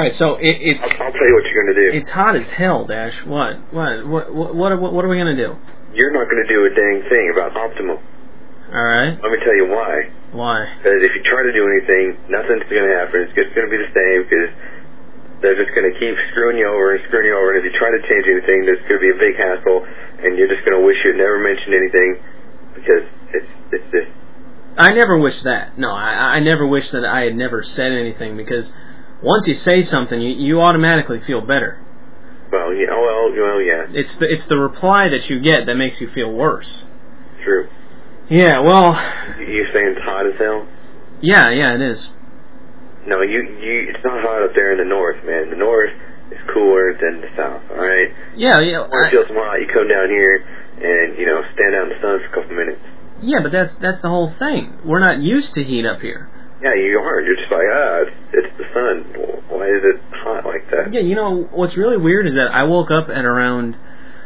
right, so it's... I'll tell you what you're going to do. It's hot as hell, Dash. What are we going to do? You're not going to do a dang thing about Optimal. Alright. Let me tell you why. Why? Because if you try to do anything, nothing's going to happen. It's just going to be the same, because they're just going to keep screwing you over, and if you try to change anything, there's going to be a big hassle, and you're just going to wish you had never mentioned anything, because it's just... I never wish that. No, I never wish that I had never said anything, because once you say something, you automatically feel better. Well, yeah. It's the reply that you get that makes you feel worse. True. Yeah, well... You're saying it's hot as hell? Yeah, it is. No, it's not hot up there in the north, man. The north is cooler than the south, alright? Yeah. When it feels hot, you come down here and, stand out in the sun for a couple minutes. Yeah, but that's the whole thing. We're not used to heat up here. Yeah, you aren't. You're just like, it's the sun. Why is it hot like that? Yeah, what's really weird is that I woke up at around...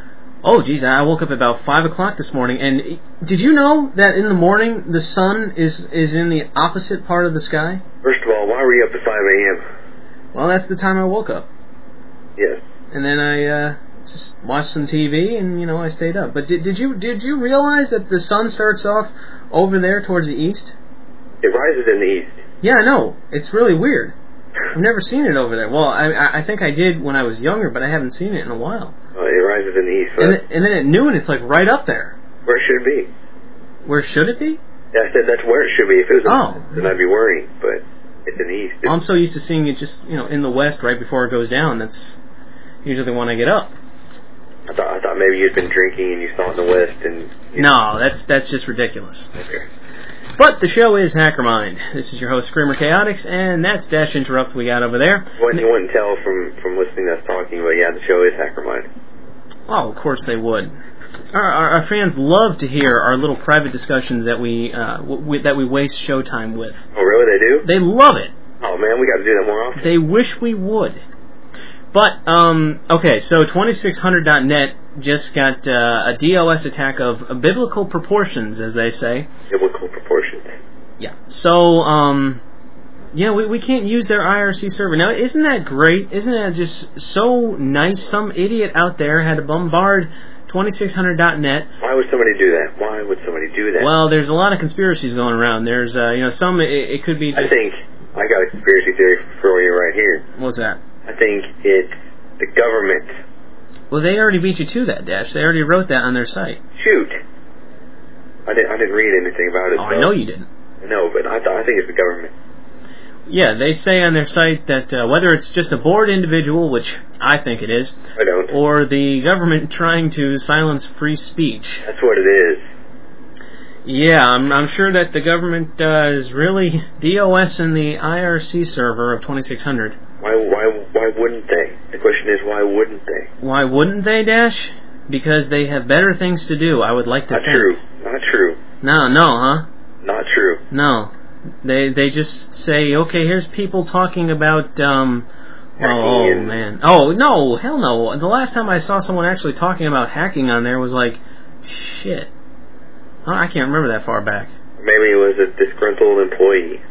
I woke up at about 5 o'clock this morning, and did you know that in the morning the sun is in the opposite part of the sky? First of all, why were you up at 5 a.m.? Well, that's the time I woke up. Yes. And then I just watched some TV, and I stayed up. But did you realize that the sun starts off over there towards the east? It rises in the east. Yeah, I know. It's really weird. I've never seen it over there. Well, I think I did when I was younger, but I haven't seen it in a while. Well, it rises in the east. So and then at noon, it's like right up there. Where should it be? Where should it be? Yeah, I said that's where it should be. If it was then I'd be worrying, but it's in the east. Well, I'm so used to seeing it just, in the west right before it goes down. That's usually when I get up. I thought maybe you'd been drinking and you saw it in the west and... No, that's just ridiculous. Okay. But the show is Hacker Mind. This is your host, Screamer Chaotix, and that's Dash Interrupt we got over there. Well, you wouldn't tell from listening to us talking, but yeah, the show is Hacker Mind. Oh, of course they would. Our fans love to hear our little private discussions that we waste showtime with. Oh, really? They do? They love it. Oh, man, we got to do that more often. They wish we would. But, okay, so 2600.net just got a DOS attack of biblical proportions, as they say. Biblical proportions. Yeah. So, we can't use their IRC server. Now, isn't that great? Isn't that just so nice? Some idiot out there had to bombard 2600.net. Why would somebody do that? Why would somebody do that? Well, there's a lot of conspiracies going around. There's, some, it could be just... I think I got a conspiracy theory for you right here. What's that? I think it's the government. Well, they already beat you to that, Dash. They already wrote that on their site. Shoot. I didn't read anything about it. Oh, I know you didn't. No, but I think it's the government. Yeah, they say on their site that whether it's just a bored individual, which I think it is, I don't, or the government trying to silence free speech. That's what it is. Yeah, I'm sure that the government is really DOSing the IRC server of 2600. Why wouldn't they? The question is, why wouldn't they? Why wouldn't they, Dash? Because they have better things to do, I would like to think. Not true. No, huh? Not true. No. They just say, okay, here's people talking about, man. Oh, no, hell no. The last time I saw someone actually talking about hacking on there was like, shit. I can't remember that far back. Maybe it was a disgruntled employee.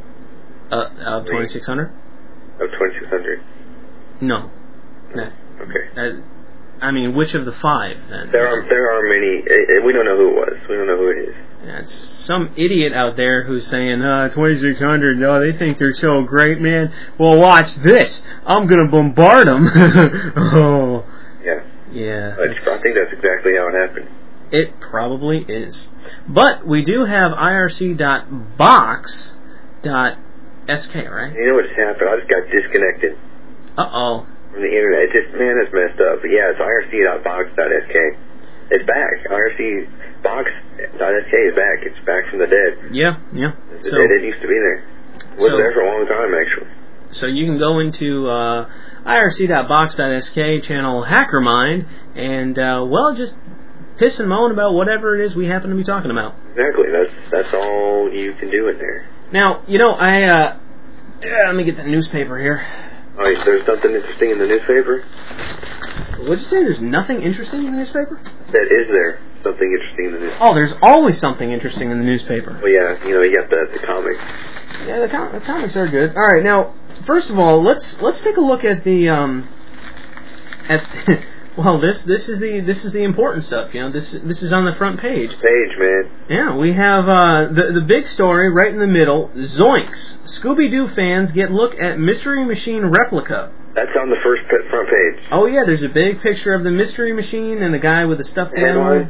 Of 2600? Of 2600. No. Okay. I mean, which of the five, then? There are many. We don't know who it was. We don't know who it is. Yeah, it's some idiot out there who's saying, 2600, no, they think they're so great, man. Well, watch this. I'm going to bombard them. Oh. Yeah. I think that's exactly how it happened. It probably is. But we do have irc.box.sk, right? You know what just happened? I just got disconnected. Uh-oh. From the internet. It's messed up. But yeah, it's irc.box.sk. It's back. irc.box.sk is back. It's back from the dead. Yeah. It didn't used to be there. It wasn't there for a long time, actually. So you can go into irc.box.sk, channel Hacker Mind, and, just piss and moan about whatever it is we happen to be talking about. Exactly. That's all you can do in there. Now, let me get the newspaper here. Oh, there's something interesting in the newspaper? What'd you say? There's nothing interesting in the newspaper? Is there something interesting in the newspaper? Oh, there's always something interesting in the newspaper. Well, yeah, you got the comics. Yeah, the comics are good. All right, now first of all, let's take a look at the well, this is the important stuff. You know, this is on the front page. Page, man. Yeah, we have the big story right in the middle. Zoinks! Scooby-Doo fans get look at Mystery Machine replica. That's on the front page. Oh yeah, there's a big picture of the Mystery Machine and a guy with a stuffed animal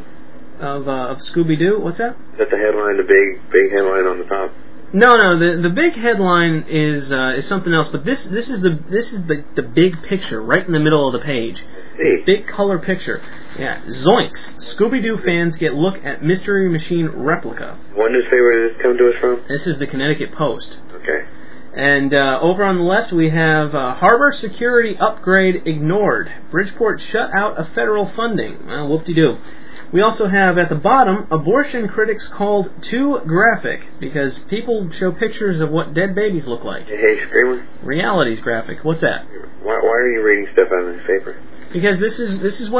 of Scooby-Doo. What's that? That's the headline, the big headline on the top. No, the big headline is something else, but this is the big picture right in the middle of the page. Hey. Big color picture. Yeah, Zoinks! Scooby-Doo fans get look at Mystery Machine replica. What newspaper did this come to us from? This is the Connecticut Post. Okay. And over on the left we have Harbor security upgrade ignored. Bridgeport shut out of federal funding. Well, whoop-de-doo. We also have at the bottom, abortion critics called too graphic because people show pictures of what dead babies look like. Hey, Screamer. Reality's graphic. What's that? Why are you reading stuff out of the paper? Because this is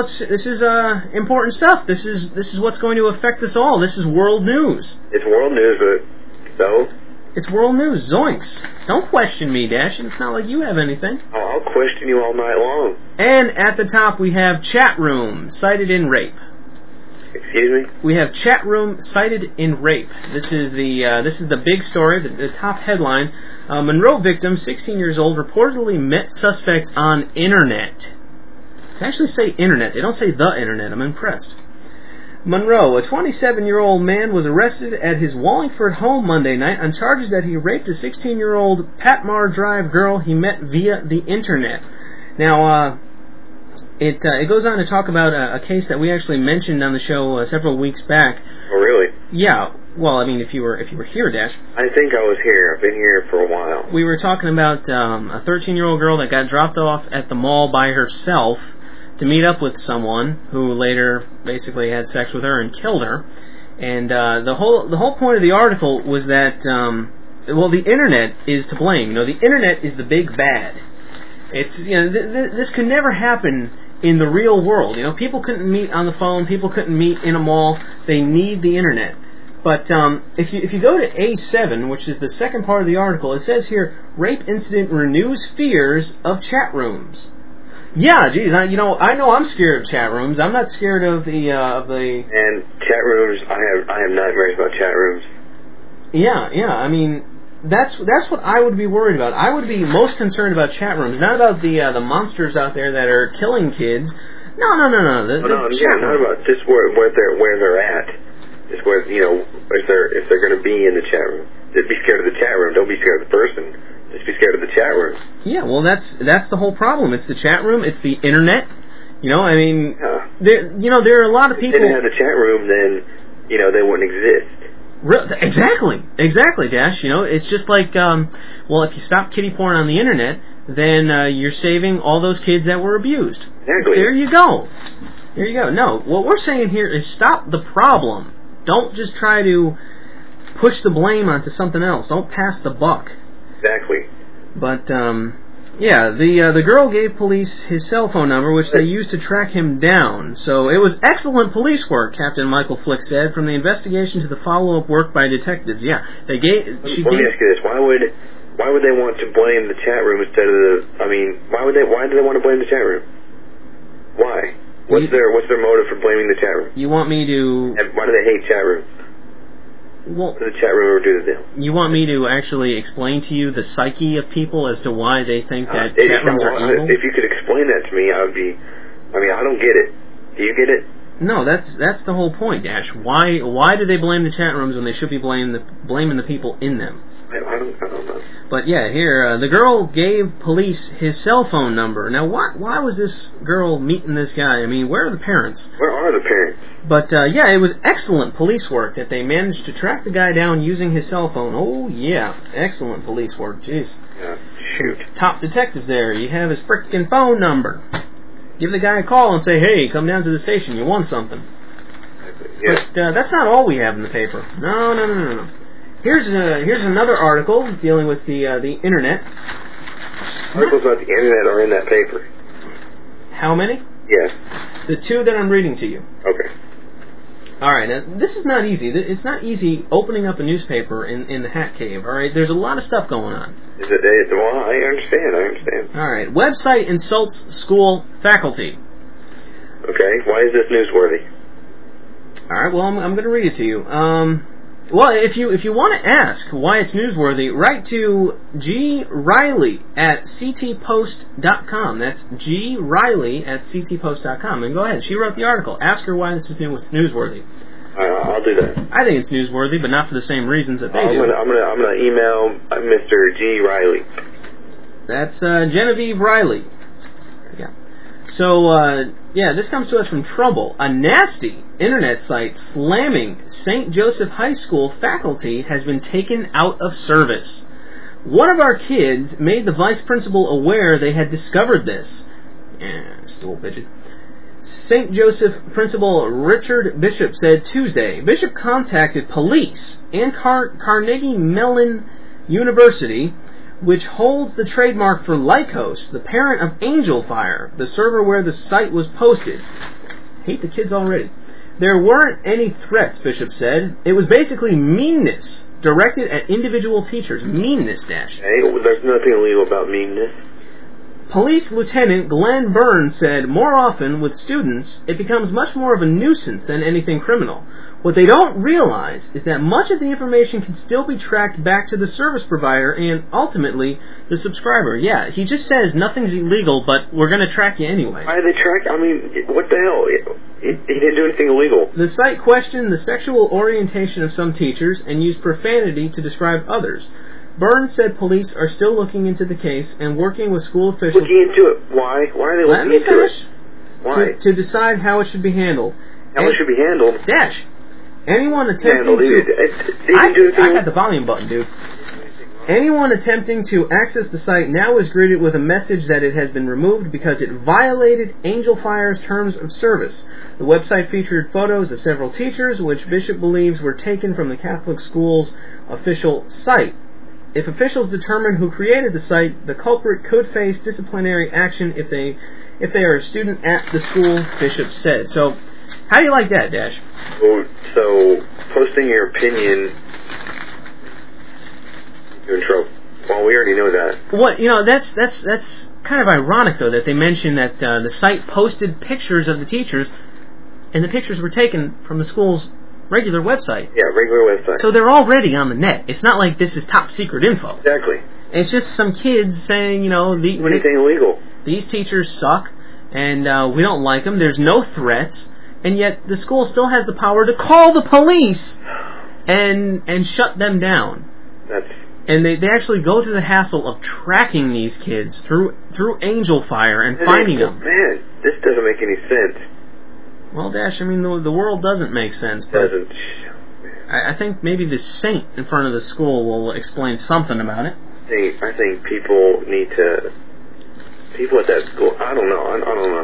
important stuff. This is what's going to affect us all. This is world news. It's world news, but so? It's world news. Zoinks! Don't question me, Dash. It's not like you have anything. Oh, I'll question you all night long. And at the top we have chat room cited in rape. Excuse me? We have chat room cited in rape. This is the big story, the top headline. Monroe victim, 16 years old, reportedly met suspect on internet. They actually say internet. They don't say the internet. I'm impressed. Monroe, a 27-year-old man, was arrested at his Wallingford home Monday night on charges that he raped a 16-year-old Patmar Drive girl he met via the internet. Now, it goes on to talk about a case that we actually mentioned on the show several weeks back. Oh, really? Yeah. Well, I mean, if you were here, Dash. I think I was here. I've been here for a while. We were talking about a 13-year-old girl that got dropped off at the mall by herself to meet up with someone who later basically had sex with her and killed her. And the whole point of the article was that the internet is to blame. You know, the internet is the big bad. It's this could never happen in the real world. You know, people couldn't meet on the phone. People couldn't meet in a mall. They need the internet. But if you go to A7, which is the second part of the article, it says here, rape incident renews fears of chat rooms. Yeah, geez, I know I'm scared of chat rooms. I'm not scared of the. And chat rooms, I have nightmares about chat rooms. Yeah. I mean, that's what I would be worried about. I would be most concerned about chat rooms, not about the monsters out there that are killing kids. No. Not about just where they're at. Just where if they're going to be in the chat room. Just be scared of the chat room. Don't be scared of the person. Just be scared of the chat room. Yeah, well, that's the whole problem. It's the chat room. It's the internet. You know, I mean, there are a lot of people. If they didn't have the chat room, then they wouldn't exist. Exactly, Dash. You know, it's just like, if you stop kiddie porn on the internet, then you're saving all those kids that were abused. Exactly. There you go. No, what we're saying here is stop the problem. Don't just try to push the blame onto something else. Don't pass the buck. Exactly. But, the girl gave police his cell phone number, which they used to track him down. So it was excellent police work, Captain Michael Flick said, from the investigation to the follow-up work by detectives. Yeah, Let me ask you this: Why would they want to blame the chat room instead of the? I mean, why do they want to blame the chat room? Why? What's their motive for blaming the chat room? You want me to? And why do they hate chat rooms? Well, what does the chat room ever do to them? You want me to actually explain to you the psyche of people as to why they think that chat rooms are evil? If you could explain that to me, I don't get it. Do you get it? No, that's the whole point, Dash. Why do they blame the chat rooms when they should be blaming the people in them? I don't know. But yeah, here the girl gave police his cell phone number. Now, why was this girl meeting this guy? I mean, where are the parents? Where are the parents? But it was excellent police work that they managed to track the guy down using his cell phone. Oh yeah, excellent police work. Jeez. Yeah, shoot. Top detectives there. You have his frickin' phone number. Give the guy a call and say, hey, come down to the station. You won something. Yeah. But that's not all we have in the paper. No. Here's another article dealing with the internet. Articles about the internet are in that paper. How many? Yes. The two that I'm reading to you. Okay. All right, now, this is not easy. It's not easy opening up a newspaper in the Hat Cave, all right? There's a lot of stuff going on. Is it? Well, I understand. All right, website insults school faculty. Okay, why is this newsworthy? All right, well, I'm going to read it to you. Well, if you want to ask why it's newsworthy, write to G. Riley at ctpost.com. That's G. Riley at ctpost.com. And go ahead. She wrote the article. Ask her why this is newsworthy. I'll do that. I think it's newsworthy, but not for the same reasons that they do. I'm gonna email Mr. G. Riley. That's Genevieve Riley. Yeah. So, this comes to us from Trumbull. A nasty internet site slamming St. Joseph High School faculty has been taken out of service. One of our kids made the vice principal aware they had discovered this. Stool pigeon. St. Joseph Principal Richard Bishop said Tuesday, Bishop contacted police and Carnegie Mellon University, which holds the trademark for Lycos, the parent of Angelfire, the server where the site was posted. Hate the kids already. There weren't any threats, Bishop said. It was basically meanness directed at individual teachers. Meanness, Dash. Hey, there's nothing illegal about meanness. Police Lieutenant Glenn Burns said more often with students, it becomes much more of a nuisance than anything criminal. What they don't realize is that much of the information can still be tracked back to the service provider and, ultimately, the subscriber. Yeah, he just says nothing's illegal, but we're going to track you anyway. Why do they track? I mean, what the hell? He didn't do anything illegal. The site questioned the sexual orientation of some teachers and used profanity to describe others. Burns said police are still looking into the case and working with school officials... Looking into it? Why? Why are they looking into it? Why? To decide how it should be handled. How it should be handled? Dash. Anyone attempting I got the volume button, dude. Anyone attempting to access the site now is greeted with a message that it has been removed because it violated Angelfire's terms of service. The website featured photos of several teachers, which Bishop believes were taken from the Catholic school's official site. If officials determine who created the site, the culprit could face disciplinary action if they are a student at the school, Bishop said. So, how do you like that, Dash? So posting your opinion, you're in trouble. Well, we already know that. What that's kind of ironic though that they mentioned that the site posted pictures of the teachers, and the pictures were taken from the school's regular website. Yeah, regular website. So they're already on the net. It's not like this is top secret info. Exactly. It's just some kids saying, anything illegal. These teachers suck, and we don't like them. There's no threats. And yet the school still has the power to call the police and shut them down. And they actually go through the hassle of tracking these kids through Angelfire and finding them. Man, this doesn't make any sense. Well, Dash, I mean, the world doesn't make sense. But I think maybe the saint in front of the school will explain something about it. I think people at that school, I don't know.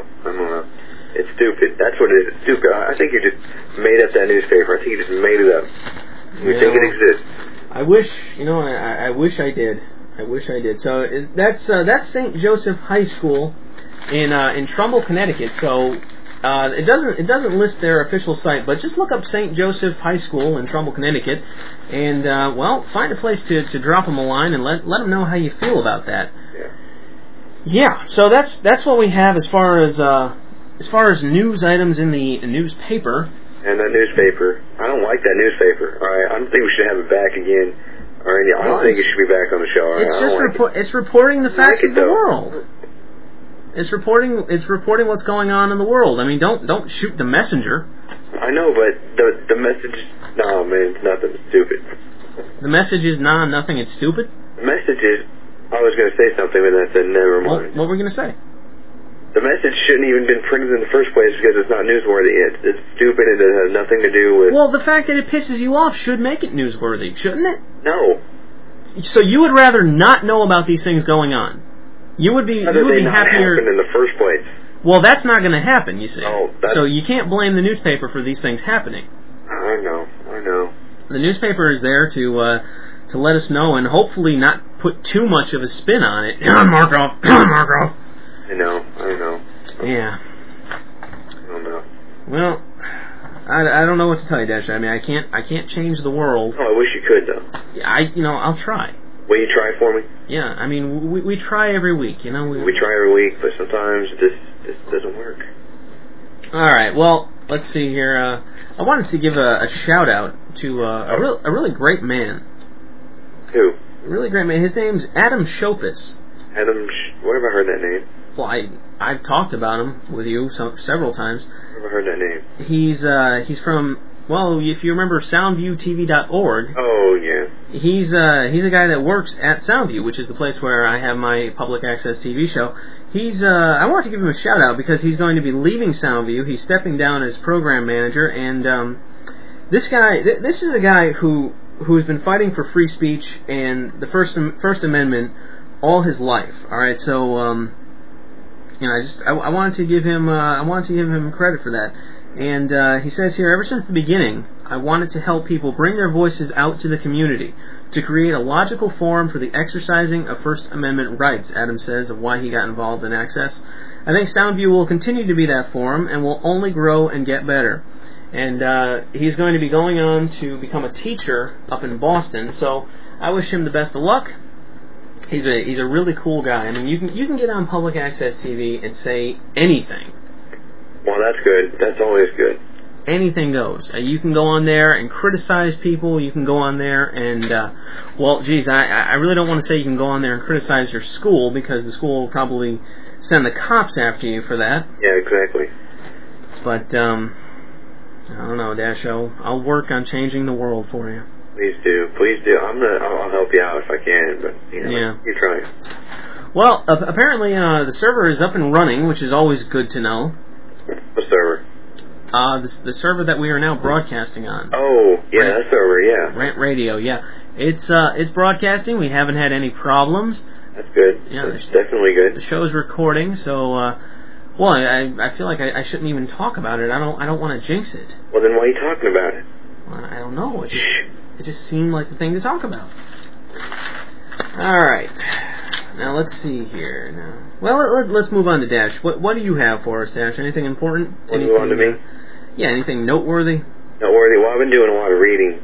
It's stupid. That's what it is. It's stupid. I think you just made up that newspaper. I think you just made it up. You think it exists. I wish, I wish I did. I wish I did. So that's St. Joseph High School in Trumbull, Connecticut. So it doesn't list their official site, but just look up St. Joseph High School in Trumbull, Connecticut, and find a place to drop them a line and let them know how you feel about that. Yeah. So that's what we have as far as news items in the newspaper. And that newspaper, I don't like that newspaper. All right, I don't think we should have it back again. All right, I don't think it should be back on the show. Right? It's reporting the facts of the world. It's reporting what's going on in the world. I mean, don't shoot the messenger. I know, but the message, no, man, it's nothing. It's stupid. The message is nothing. It's stupid. The message is, I was going to say something, but then I said never mind. What were we going to say? The message shouldn't even been printed in the first place because it's not newsworthy. It's stupid and it has nothing to do with... Well, the fact that it pisses you off should make it newsworthy, shouldn't it? No. So you would rather not know about these things going on? You would be happier... happened in the first place. Well, that's not going to happen, you see. Oh, so you can't blame the newspaper for these things happening. I know. The newspaper is there to let us know and hopefully not put too much of a spin on it. Mark off. I know. Yeah. I don't know. Well, I don't know what to tell you, Dash. I mean, I can't change the world. Oh, I wish you could, though. I'll try. Will you try for me? Yeah, I mean, we try every week, you know. We try every week, but sometimes this doesn't work. All right, well, let's see here. I wanted to give a shout out to a really great man. Who? A really great man. His name's Adam Shopis. Where have I heard that name? Well, I've talked about him with you several times. Where have I heard that name? He's from, well, if you remember SoundviewTV.org. Oh yeah. He's a guy that works at Soundview, which is the place where I have my public access TV show. I want to give him a shout out because he's going to be leaving Soundview. He's stepping down as program manager, and this is a guy who's been fighting for free speech and the First Amendment all his life. All right, so I wanted to give him credit for that. And he says here, ever since the beginning, I wanted to help people bring their voices out to the community, to create a logical forum for the exercising of First Amendment rights, Adam says, of why he got involved in Access. I think Soundview will continue to be that forum and will only grow and get better. And he's going to be going on to become a teacher up in Boston, so I wish him the best of luck. He's a really cool guy. I mean, you can get on public access TV and say anything. Well, that's good. That's always good. Anything goes. You can go on there and criticize people. You can go on there and, well, geez, I really don't want to say you can go on there and criticize your school because the school will probably send the cops after you for that. Yeah, exactly. But, I don't know, Dasho. I'll work on changing the world for you. Please do. Please do. I'll help you out if I can, but, you try. Well, apparently the server is up and running, which is always good to know. What server? The server that we are now broadcasting on. Oh, yeah, that server, yeah. Rant Radio, yeah. It's broadcasting. We haven't had any problems. That's good. Yeah, that's definitely good. The show's recording, so well, I feel like I shouldn't even talk about it. I don't want to jinx it. Well, then why are you talking about it? Well, I don't know. It just seemed like the thing to talk about. All right. Now let's see here. Now, well, let's move on to Dash. What do you have for us, Dash? Anything important? Move on to me? Yeah, anything noteworthy? Noteworthy. Well, I've been doing a lot of reading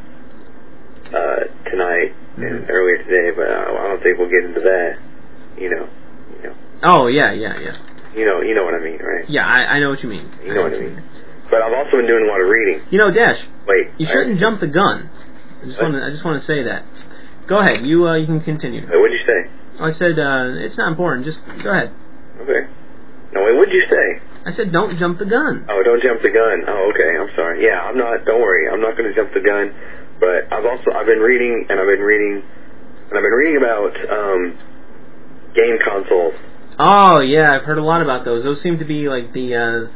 tonight and earlier today, but I don't think we'll get into that. You know. Oh yeah. You know what I mean, right? Yeah, I know what you mean. You know what I mean. But I've also been doing a lot of reading. Dash. Wait. You shouldn't jump the gun. I just want to say that. Go ahead. You can continue. What'd you say? I said it's not important. Just go ahead. Okay. No, wait. What'd you say? I said don't jump the gun. Oh, don't jump the gun. Oh, okay. I'm sorry. Yeah, I'm not. Don't worry. I'm not going to jump the gun. But I've been reading about game consoles. Oh yeah, I've heard a lot about those. Those seem to be like the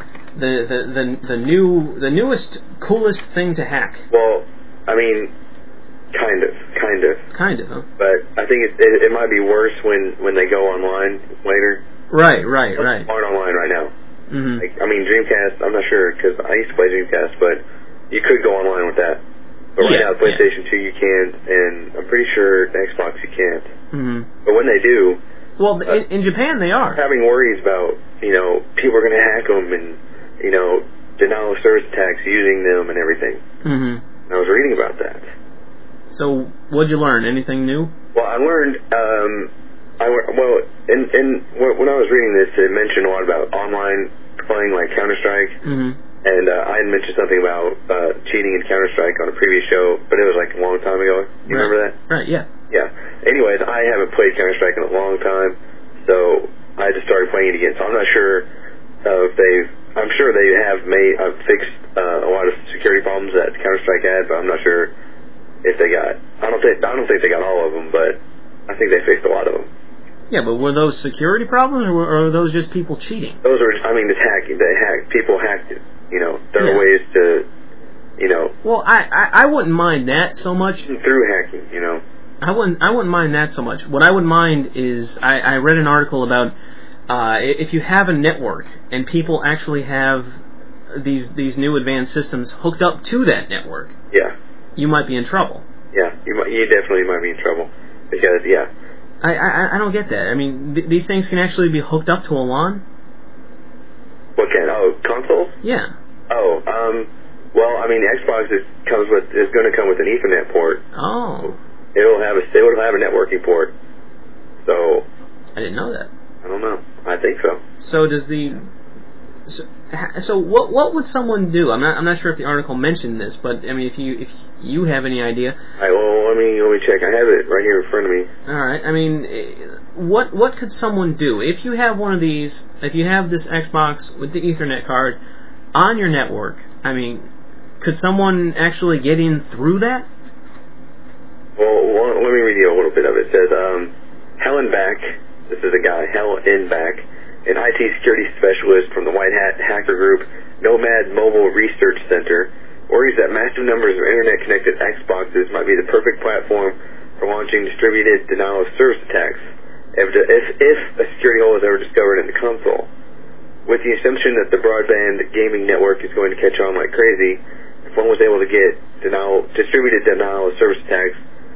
newest, coolest thing to hack. Well, I mean, kind of. Kind of, huh? But I think it might be worse when they go online later. Right. Aren't online right now. Mm-hmm. Like, I mean, Dreamcast. I'm not sure because I used to play Dreamcast, but you could go online with that. But right now, PlayStation 2 you can't, and I'm pretty sure Xbox you can't. Mm-hmm. But when they do, well, in Japan they are having worries about people are going to hack them and denial of service attacks using them and everything. Mm-hmm. And I was reading about that. So, what'd you learn? Anything new? Well, I learned. When I was reading this, it mentioned a lot about online playing, like Counter-Strike. Mm-hmm. And I had mentioned something about cheating in Counter-Strike on a previous show, but it was like a long time ago. You remember that? Right, yeah. Yeah. Anyways, I haven't played Counter-Strike in a long time, so I just started playing it again. So I'm not sure I'm sure they have fixed a lot of security problems that Counter-Strike had, but I'm not sure if they got. I don't think they got all of them, but I think they fixed a lot of them. Yeah, but were those security problems, or were those just people cheating? Those are, it's hacking. People hacked it. There are ways to, Well, I wouldn't mind that so much. Through hacking, I wouldn't mind that so much. What I would mind is I read an article about if you have a network and people actually have these new advanced systems hooked up to that network. Yeah. You might be in trouble. Yeah, you definitely might be in trouble because I don't get that. I mean, these things can actually be hooked up to a LAN? What kind? Oh, consoles? Yeah. Oh, Well, I mean, the Xbox is going to come with an Ethernet port. Oh. It will have a networking port. So. I didn't know that. I don't know. I think so. So does the. So what would someone do? I'm not sure if the article mentioned this, but I mean, if you have any idea. All right, well, let me check. I have it right here in front of me. All right. I mean, what could someone do if you have one of these? If you have this Xbox with the Ethernet card on your network, I mean, could someone actually get in through that? Well, let me read you a little bit of it. It says, Helen Back, this is a guy, Helen Back, an IT security specialist from the White Hat hacker group Nomad Mobile Research Center, worries that massive numbers of internet-connected Xboxes might be the perfect platform for launching distributed denial-of-service attacks if a security hole is ever discovered in the console. With the assumption that the broadband gaming network is going to catch on like crazy, if one was able to get distributed denial-of-service attacks,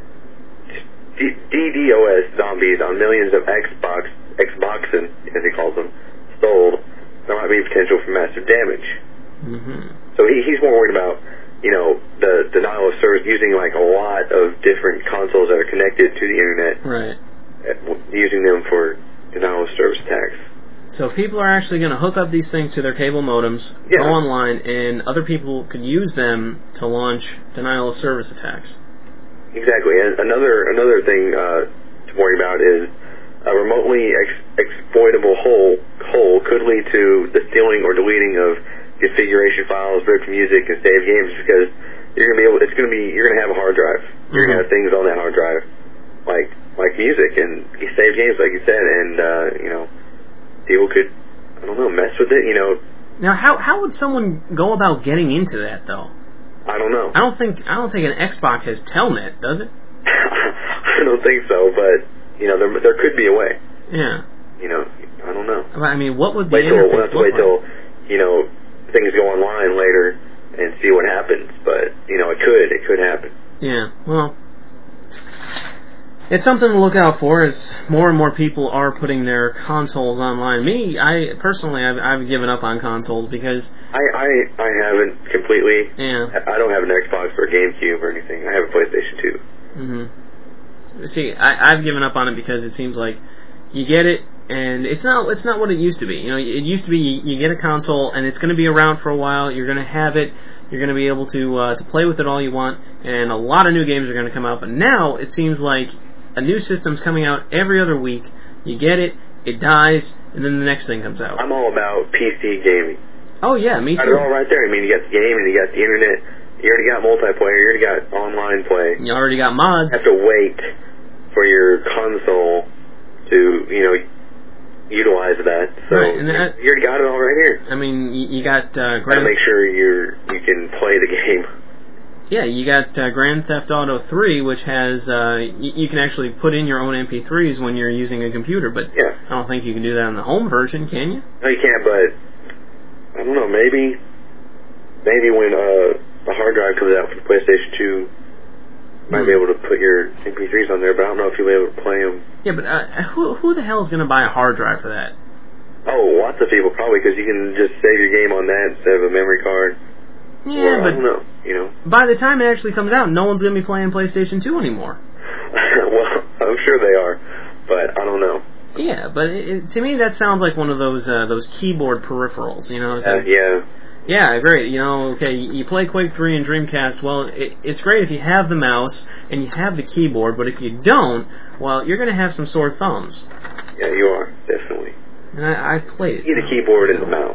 DDoS zombies on millions of Xboxen, as he calls them, sold, there might be potential for massive damage. Mm-hmm. So he's more worried about, the denial of service, using like a lot of different consoles that are connected to the internet, right? Using them for denial of service attacks. So people are actually going to hook up these things to their cable modems, go online, and other people could use them to launch denial of service attacks. Exactly. And another thing to worry about is a remotely exploitable hole could lead to the stealing or deleting of configuration files, ripped music, and saved games, because you're going to have a hard drive. You're going to have things on that hard drive, like music and saved games, like you said, and people could, I don't know, mess with it. Now, how would someone go about getting into that, though? I don't know. I don't think an Xbox has Telnet, does it? I don't think so, but there could be a way. Yeah. I don't know. I mean, what would the interface look like? Wait till things go online later and see what happens. But it could happen. Yeah. Well, it's something to look out for as more and more people are putting their consoles online. Me, I personally, I've given up on consoles because I haven't completely. Yeah. I don't have an Xbox or a GameCube or anything. I have a PlayStation 2. Mm-hmm. See, I've given up on it because it seems like you get it and it's not what it used to be. It used to be you get a console and it's going to be around for a while. You're going to have it. You're going to be able to play with it all you want, and a lot of new games are going to come out. But now it seems like a new system's coming out every other week. You get it, it dies, and then the next thing comes out. I'm all about PC gaming. Oh yeah, me too. It's all right there. I mean, you got the game and you got the internet. You already got multiplayer. You already got online play. You already got mods. You have to wait for your console to utilize that. So right, and you already got it all right here. I mean, you got Grand. Gotta make sure you can play the game. Yeah, you got Grand Theft Auto 3, which has you can actually put in your own MP3s when you're using a computer, but yeah. I don't think you can do that on the home version, can you? No, you can't. But I don't know. Maybe when the hard drive comes out for the PlayStation 2, you might be able to put your MP3s on there. But I don't know if you'll be able to play them. Yeah, but who the hell is going to buy a hard drive for that? Oh, lots of people probably, because you can just save your game on that instead of a memory card. Yeah, but I don't know, by the time it actually comes out, no one's going to be playing PlayStation 2 anymore. Well, I'm sure they are, but I don't know. Yeah, but to me that sounds like one of those keyboard peripherals, yeah. Yeah, great. Okay, you play Quake 3 and Dreamcast. Well, it's great if you have the mouse and you have the keyboard, but if you don't, well, you're going to have some sore thumbs. Yeah, you are, definitely. And I've played it. You need the keyboard and the mouse.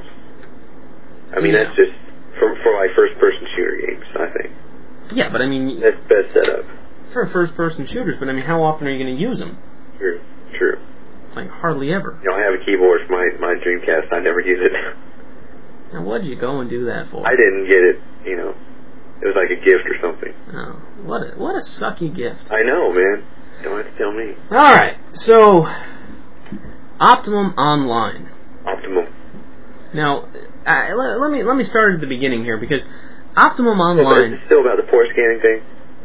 I mean, that's just for like first-person shooter games, I think. Yeah, but I mean... That's the best setup. For first-person shooters, but I mean, how often are you going to use them? True. Like, hardly ever. I have a keyboard for my Dreamcast. I never use it. Now, what did you go and do that for? I didn't get it, It was like a gift or something. Oh, what a sucky gift. I know, man. You don't have to tell me. Alright, so... Optimum Online. Optimum. Now, let me start at the beginning here, because Optimum Online... Is it still about the port scanning thing?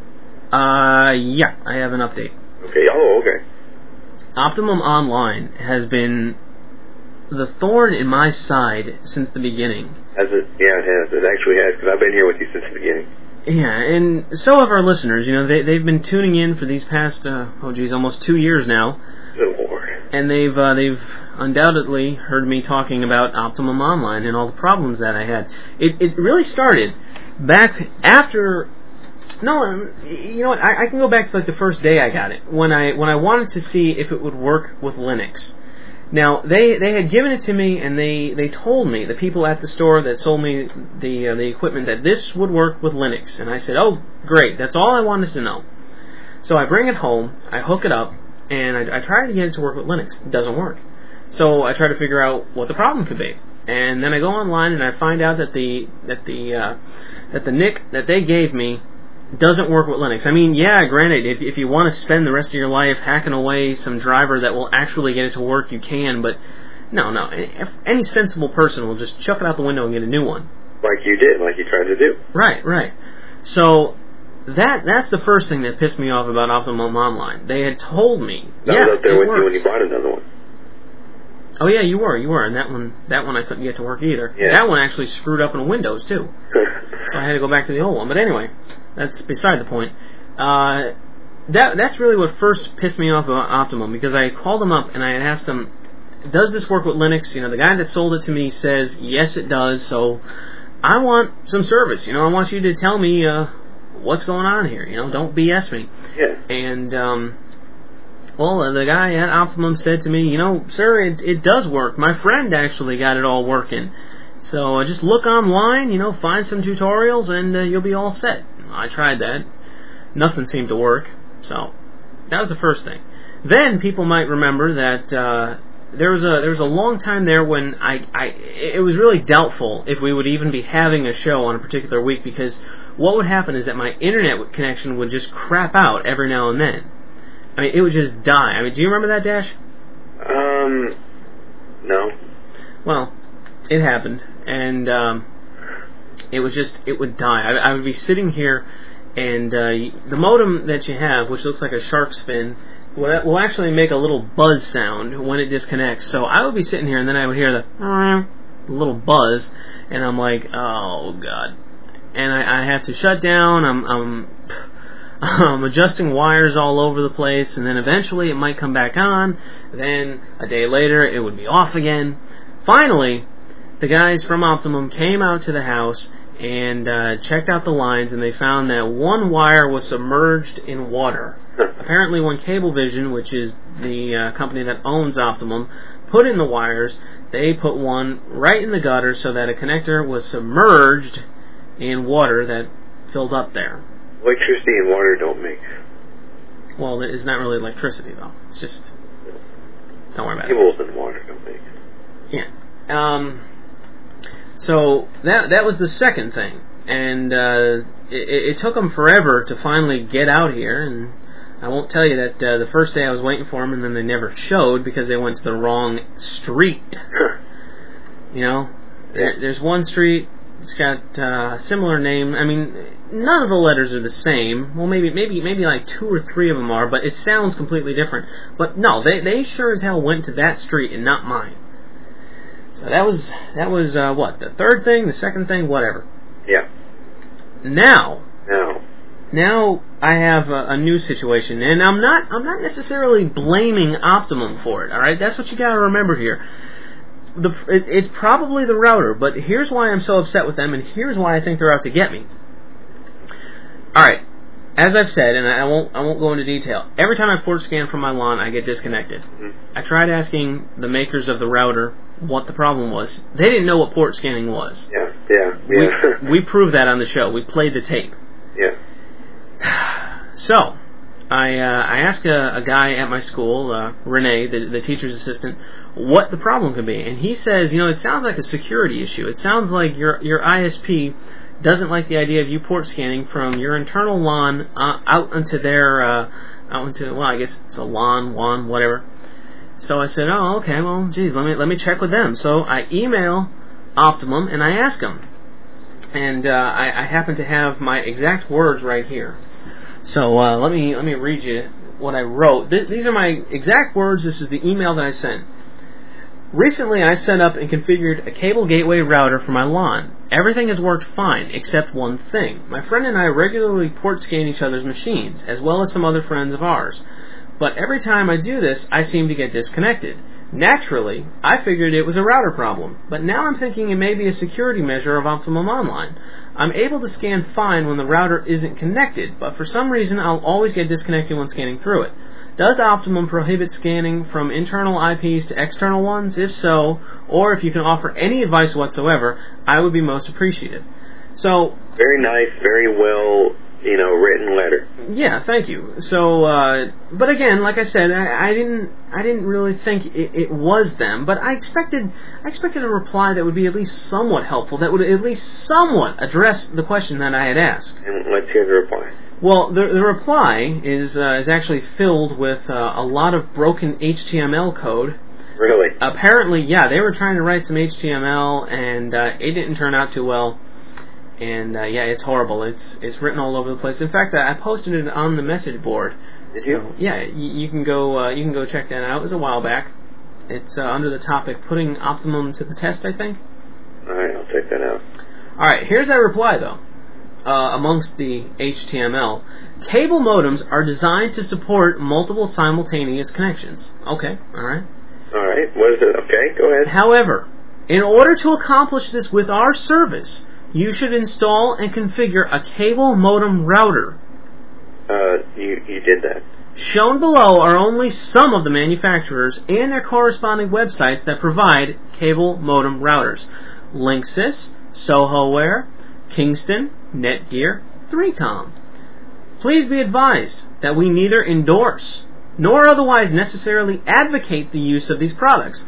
Yeah, I have an update. Okay, okay. Optimum Online has been the thorn in my side since the beginning. Has it? Yeah, it has. It actually has, because I've been here with you since the beginning. Yeah, and so have our listeners. You know, they've been tuning in for these past, almost 2 years now. Good Lord. And they've undoubtedly heard me talking about Optimum Online and all the problems that I had. It really started back after. No, you know what? I can go back to like the first day I got it, when I wanted to see if it would work with Linux. Now they had given it to me, and they told me, the people at the store that sold me the equipment, that this would work with Linux, and I said, oh great, that's all I wanted to know. So I bring it home, I hook it up, and I try to get it to work with Linux. It doesn't work. So I try to figure out what the problem could be, and then I go online and I find out that the NIC that they gave me doesn't work with Linux. I mean, yeah, granted, if you want to spend the rest of your life hacking away some driver that will actually get it to work, you can, but no. Any sensible person will just chuck it out the window and get a new one. Like you did, like you tried to do. Right. So that's the first thing that pissed me off about Optimum Online. They had told me, I was out there with you when you bought another one. Oh yeah, you were, and that one I couldn't get to work either. Yeah. That one actually screwed up in Windows too. So I had to go back to the old one. But anyway, that's beside the point. That's really what first pissed me off about Optimum, because I called them up and I had asked them, does this work with Linux? You know, the guy that sold it to me says, yes it does, so I want some service. You know, I want you to tell me what's going on here. You know, don't BS me. Yeah. And the guy at Optimum said to me, you know, sir, it does work. My friend actually got it all working. So just look online, you know, find some tutorials, and you'll be all set. I tried that. Nothing seemed to work. So that was the first thing. Then people might remember that there was a long time there when it was really doubtful if we would even be having a show on a particular week, because what would happen is that my internet connection would just crap out every now and then. I mean, it would just die. I mean, do you remember that, Dash? No. Well, it happened, and it would die. I would be sitting here, and the modem that you have, which looks like a shark's fin, will actually make a little buzz sound when it disconnects. So I would be sitting here, and then I would hear the little buzz, and I'm like, oh god. And I have to shut down. I'm adjusting wires all over the place, and then eventually it might come back on. Then a day later it would be off again. Finally, the guys from Optimum came out to the house and checked out the lines, and they found that one wire was submerged in water. Apparently when Cablevision, which is the company that owns Optimum, put in the wires, they put one right in the gutter so that a connector was submerged in water that filled up there. Electricity and water don't mix. Well, it's not really electricity, though. It's just... Don't worry about it. Cables and water don't mix. Yeah. So, that was the second thing. And it took them forever to finally get out here. And I won't tell you that the first day I was waiting for them, and then they never showed because they went to the wrong street. You know? There's one street... It's got a similar name. I mean, none of the letters are the same. Well, maybe like 2 or 3 of them are, but it sounds completely different. But no, they sure as hell went to that street and not mine. So that was what, the third thing, the second thing, whatever. Yeah. Now I have a new situation, and I'm not necessarily blaming Optimum for it. All right, that's what you got to remember here. It's probably the router, but here's why I'm so upset with them, and here's why I think they're out to get me. Alright, as I've said, and I won't go into detail, every time I port scan from my LAN, I get disconnected. Mm-hmm. I tried asking the makers of the router what the problem was. They didn't know what port scanning was. Yeah. We proved that on the show. We played the tape. Yeah. So, I asked a guy at my school, Renee, the teacher's assistant, what the problem could be. And he says, you know, it sounds like a security issue. It sounds like your ISP doesn't like the idea of you port scanning from your internal LAN out into their, I guess it's a LAN, WAN, whatever. So I said, oh, okay, well, geez, let me check with them. So I email Optimum and I ask them. And I happen to have my exact words right here. So let me read you what I wrote. These are my exact words. This is the email that I sent. Recently, I set up and configured a cable gateway router for my LAN. Everything has worked fine, except one thing. My friend and I regularly port scan each other's machines, as well as some other friends of ours. But every time I do this, I seem to get disconnected. Naturally, I figured it was a router problem, but now I'm thinking it may be a security measure of Optimum Online. I'm able to scan fine when the router isn't connected, but for some reason I'll always get disconnected when scanning through it. Does Optimum prohibit scanning from internal IPs to external ones? If so, or if you can offer any advice whatsoever, I would be most appreciative. So, very nice, very well, written letter. Yeah, thank you. So, but again, like I said, I didn't really think it was them, but I expected a reply that would be at least somewhat helpful, that would at least somewhat address the question that I had asked. And let's hear the reply. Well, the reply is actually filled with a lot of broken HTML code. Really? Apparently, yeah, they were trying to write some HTML, and it didn't turn out too well. And yeah, it's horrible. It's written all over the place. In fact, I posted it on the message board. Did you? Yeah, you can go check that out. It was a while back. It's under the topic "Putting Optimum to the Test," I think. All right, I'll check that out. All right, here's that reply though. Amongst the HTML, cable modems are designed to support multiple simultaneous connections. Okay, all right. All right. What is it? Okay, go ahead. However, in order to accomplish this with our service, you should install and configure a cable modem router. You did that. Shown below are only some of the manufacturers and their corresponding websites that provide cable modem routers. Linksys, SohoWare, Kingston, Netgear, 3Com. Please be advised that we neither endorse nor otherwise necessarily advocate the use of these products.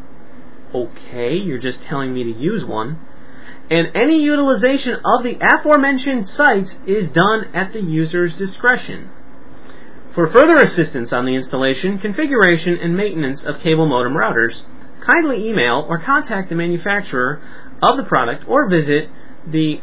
Okay, you're just telling me to use one. And any utilization of the aforementioned sites is done at the user's discretion. For further assistance on the installation, configuration, and maintenance of cable modem routers, kindly email or contact the manufacturer of the product or visit the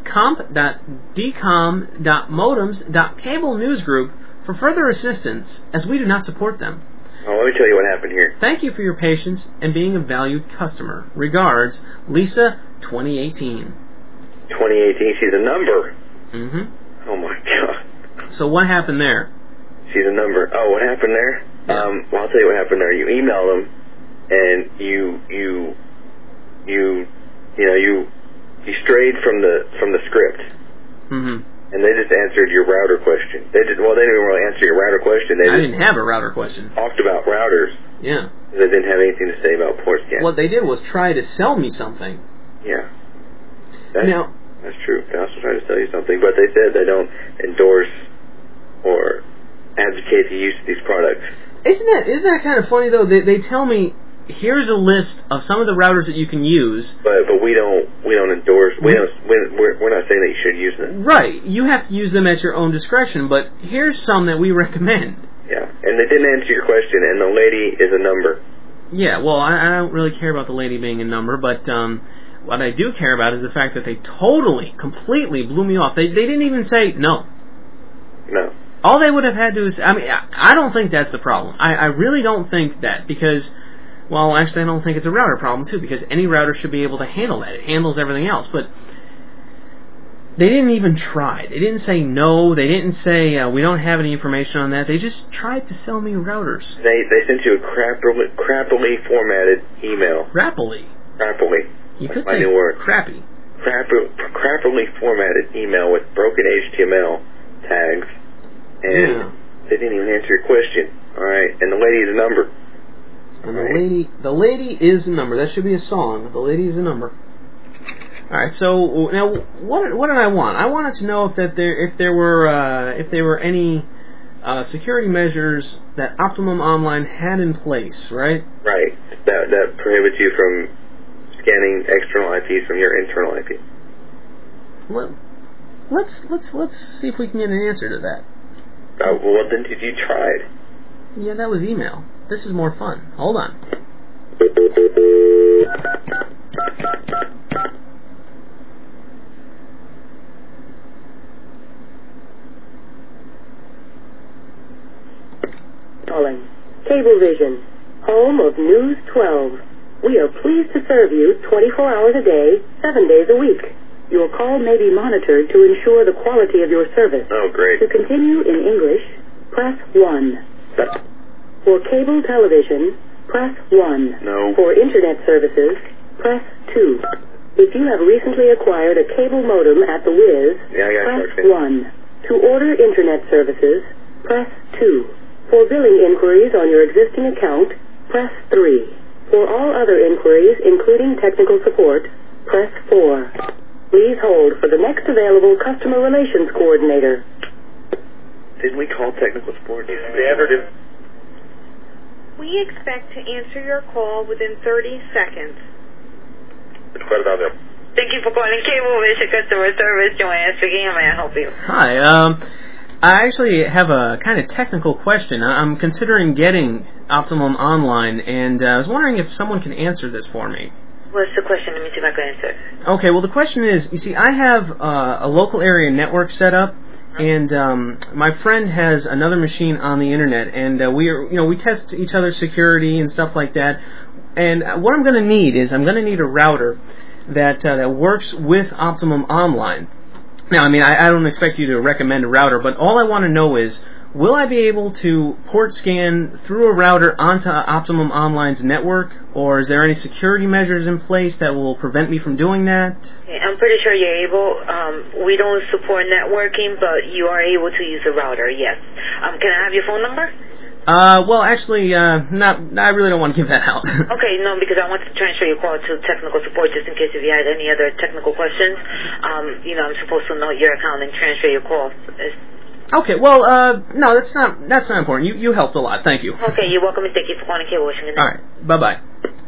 comp.dcom.modems.cable newsgroup for further assistance, as we do not support them. Well, let me tell you what happened here. Thank you for your patience and being a valued customer. Regards, Lisa, 2018. 2018, she's a number. Mm-hmm. Oh my God. So what happened there? She's a number. Oh, what happened there? Yeah. Well, I'll tell you what happened there. You email them, and you strayed from the script. Mm-hmm. And they just answered your router question. They didn't even really answer your router question. I didn't have a router question. Talked about routers. Yeah. They didn't have anything to say about port scan. What they did was try to sell me something. Yeah. That's true. They also tried to sell you something, but they said they don't endorse or advocate the use of these products. Isn't that kind of funny though? They tell me, here's a list of some of the routers that you can use. But we don't endorse. We're not saying that you should use them. Right. You have to use them at your own discretion. But here's some that we recommend. Yeah, and they didn't answer your question, and the lady is a number. Yeah. Well, I don't really care about the lady being a number, but what I do care about is the fact that they completely blew me off. They didn't even say no. No. All they would have had to is, I don't think that's the problem. I really don't think that, because, well, actually I don't think it's a router problem too, because any router should be able to handle that. It handles everything else, but they didn't even try. They didn't say no. They didn't say we don't have any information on that. They just tried to sell me routers. They sent you a crappily formatted email. Crappily? Crappily. You could my say new word. crappy. Crappily formatted email with broken HTML tags, and they didn't even answer your question. All right, and the lady is a number. And the lady is a number. That should be a song. The lady is a number. All right. So now, what did I want? I wanted to know if there were any security measures that Optimum Online had in place. Right. Right. That prohibits you from scanning external IPs from your internal IP. Well, let's see if we can get an answer to that. Well, then you tried. Yeah, that was email. This is more fun. Hold on. Calling Cablevision, home of News 12. We are pleased to serve you 24 hours a day, 7 days a week. Your call may be monitored to ensure the quality of your service. Oh, great. To continue in English, press 1. For cable television, press 1. No. For internet services, press 2. If you have recently acquired a cable modem at the Wiz, press 1. To order internet services, press 2. For billing inquiries on your existing account, press 3. For all other inquiries, including technical support, press 4. Please hold for the next available customer relations coordinator. Didn't we call technical support? We expect to answer your call within 30 seconds. Thank you for calling Cablevision Customer Service. Joanne speaking. How may I help you? Hi. I actually have a kind of technical question. I'm considering getting Optimum Online, and I was wondering if someone can answer this for me. What's the question? Let me see if I can answer. Okay, well, the question is, you see, I have a local area network set up, and my friend has another machine on the internet, and we test each other's security and stuff like that. And what I'm going to need is I'm going to need a router that works with Optimum Online. Now, I mean, I don't expect you to recommend a router, but all I want to know is, will I be able to port scan through a router onto Optimum Online's network, or is there any security measures in place that will prevent me from doing that? Okay, I'm pretty sure you're able. We don't support networking, but you are able to use a router, yes. Can I have your phone number? Well, actually, not. I really don't want to give that out. Okay, no, because I want to transfer your call to technical support just in case if you had any other technical questions. I'm supposed to know your account and transfer your call. Okay, well, no, that's not important. You helped a lot. Thank you. Okay, you're welcome, and thank you for calling Cablevision. All right, bye-bye.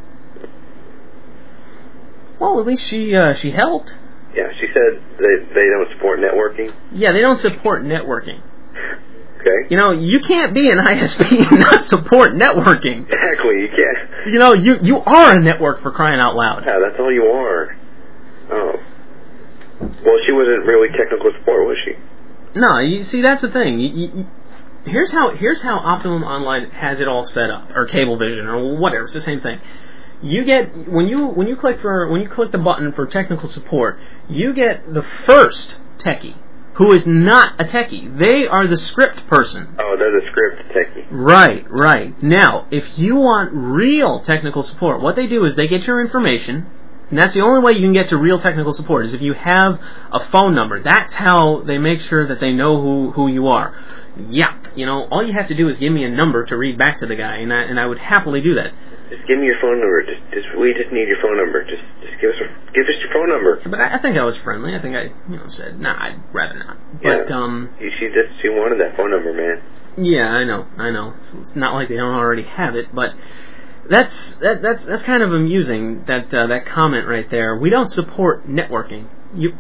Well, at least she helped. Yeah, she said they don't support networking. Yeah, they don't support networking. Okay. You can't be an ISP and not support networking. Exactly, you can't. You are a network, for crying out loud. Yeah, that's all you are. Oh. Well, she wasn't really technical support, was she? No, you see, that's the thing. Here's how Optimum Online has it all set up, or Cablevision, or whatever. It's the same thing. You get when you click the button for technical support, you get the first techie, who is not a techie. They are the script person. Oh, they're the script techie. Right. Now, if you want real technical support, what they do is they get your information, and that's the only way you can get to real technical support, is if you have a phone number. That's how they make sure that they know who you are. Yeah, all you have to do is give me a number to read back to the guy, and I would happily do that. Just give me your phone number. We just need your phone number. Just give us your phone number. But I think I was friendly. I think I said, nah, I'd rather not. But she wanted that phone number, man. Yeah, I know. So it's not like they don't already have it, but that's kind of amusing, that comment right there. We don't support networking.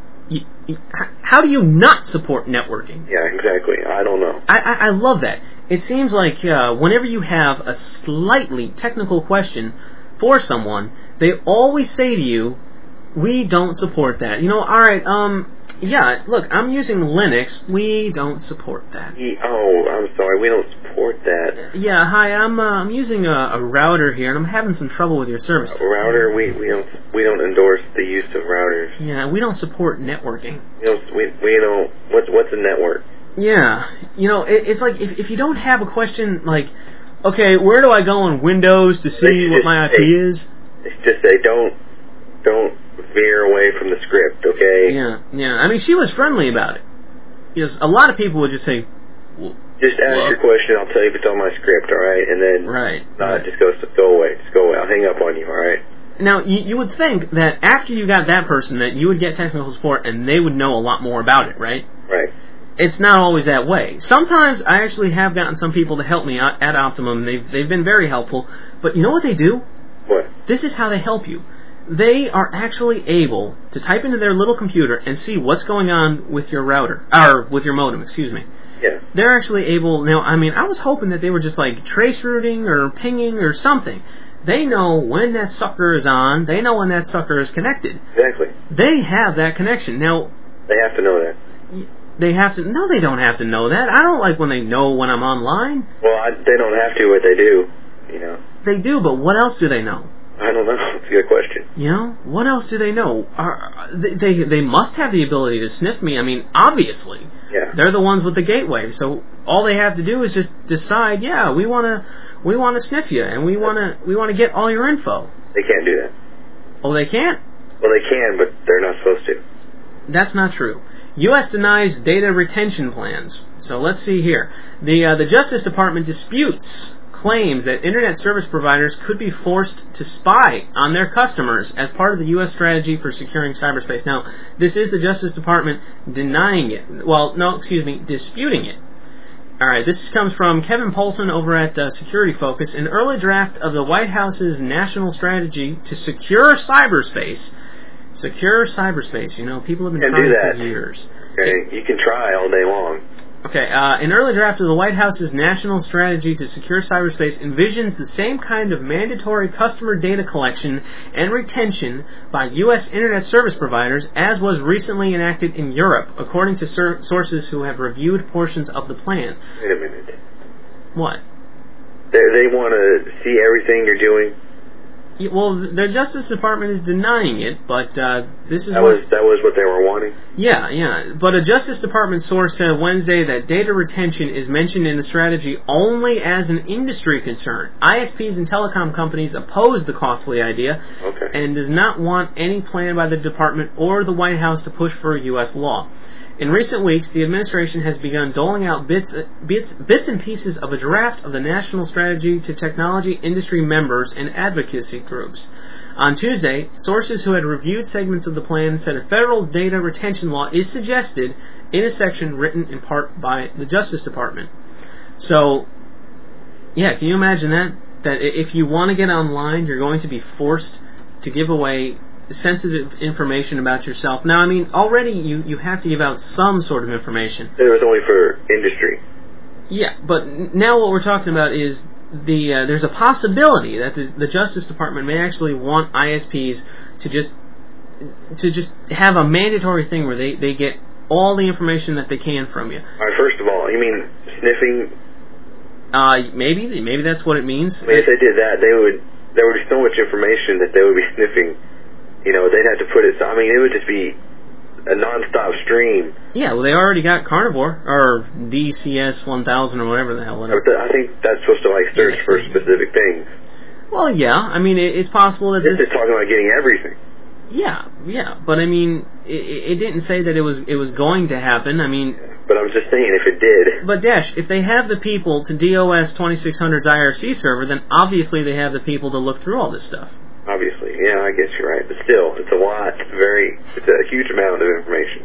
How do you not support networking? Yeah, exactly. I don't know. I love that. It seems like whenever you have a slightly technical question for someone, they always say to you, we don't support that. All right, yeah, look, I'm using Linux. We don't support that. Oh, I'm sorry, we don't support that. Yeah, hi, I'm using a router here, and I'm having some trouble with your service. A router? We don't endorse the use of routers. Yeah, we don't support networking. We don't. What's a network? Yeah, it's like if you don't have a question like, okay, where do I go on Windows to see what my IP is? It's just say don't veer away from the script, okay? Yeah. I mean, she was friendly about it. A lot of people would just say, just ask your question. I'll tell you if it's on my script, all right? And then right. Just go away. Just go away. I'll hang up on you, all right? Now, you would think that after you got that person, that you would get technical support and they would know a lot more about it, right? Right. It's not always that way. Sometimes I actually have gotten some people to help me at Optimum. They've been very helpful. But you know what they do? What? This is how they help you. They are actually able to type into their little computer and see what's going on with your router, or with your modem, excuse me. Yeah. They're actually able. Now, I mean, I was hoping that they were just like trace routing or pinging or something. They know when that sucker is on. They know when that sucker is connected. Exactly. They have that connection. Now, they have to know that. They have to. No, they don't have to know that. I don't like when they know when I'm online. Well, they don't have to, but they do. They do, but what else do they know? I don't know. It's a good question. You know, what else do they know? They must have the ability to sniff me. I mean, obviously. Yeah. They're the ones with the gateway. So all they have to do is just decide, yeah, we want to sniff you, and we want to get all your info. They can't do that. Oh, they can't? Well, they can, but they're not supposed to. That's not true. U.S. denies data retention plans. So let's see here. The Justice Department disputes claims that Internet service providers could be forced to spy on their customers as part of the U.S. strategy for securing cyberspace. Now, this is the Justice Department denying it. Well, no, excuse me, disputing it. All right, this comes from Kevin Polson over at Security Focus. An early draft of the White House's national strategy to secure cyberspace. Secure cyberspace. You know, people have been trying for years. Okay, you can try all day long. Okay, an early draft of the White House's national strategy to secure cyberspace envisions the same kind of mandatory customer data collection and retention by U.S. Internet service providers as was recently enacted in Europe, according to sources who have reviewed portions of the plan. Wait a minute. What? They want to see everything you're doing? Well, the Justice Department is denying it, but this is that was what they were wanting? Yeah. But a Justice Department source said Wednesday that data retention is mentioned in the strategy only as an industry concern. ISPs and telecom companies oppose the costly idea and does not want any plan by the Department or the White House to push for a U.S. law. In recent weeks, the administration has begun doling out bits and pieces of a draft of the national strategy to technology industry members and advocacy groups. On Tuesday, sources who had reviewed segments of the plan said a federal data retention law is suggested in a section written in part by the Justice Department. So, yeah, can you imagine that? That if you want to get online, you're going to be forced to give away sensitive information about yourself. Now, I mean, already you have to give out some sort of information. It was only for industry. Yeah, but now what we're talking about is there's a possibility that the Justice Department may actually want ISPs to just have a mandatory thing where they get all the information that they can from you. All right, first of all, you mean sniffing? Maybe that's what it means. I mean, if they did that, there would be so much information that they would be sniffing. You know, they'd have to put it. I mean, it would just be a non-stop stream. Yeah, well, they already got Carnivore or DCS 1000 or whatever the hell it is. I think that's supposed to search for specific things. Well, yeah. I mean, it's possible that this is talking about getting everything. Yeah, but I mean, it didn't say that it was going to happen. I mean, but I'm just saying if it did. But Dash, if they have the people to DOS 2600's IRC server, then obviously they have the people to look through all this stuff. Obviously, yeah, I guess you're right. But still, it's a lot. It's a huge amount of information.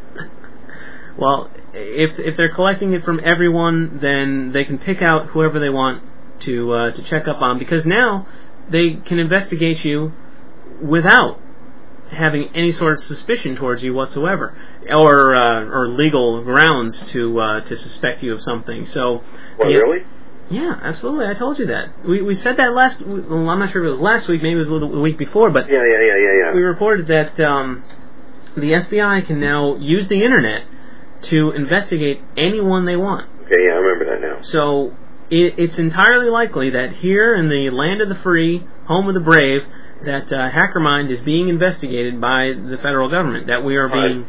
Well, if they're collecting it from everyone, then they can pick out whoever they want to check up on, because now they can investigate you without having any sort of suspicion towards you whatsoever, or legal grounds to suspect you of something. So, really? Yeah, absolutely. I told you that. We said that well, I'm not sure if it was last week, maybe it was the week before, but yeah. We reported that the FBI can now use the internet to investigate anyone they want. Okay, yeah, I remember that now. So it's entirely likely that here in the land of the free, home of the brave, that HackerMind is being investigated by the federal government, that we are being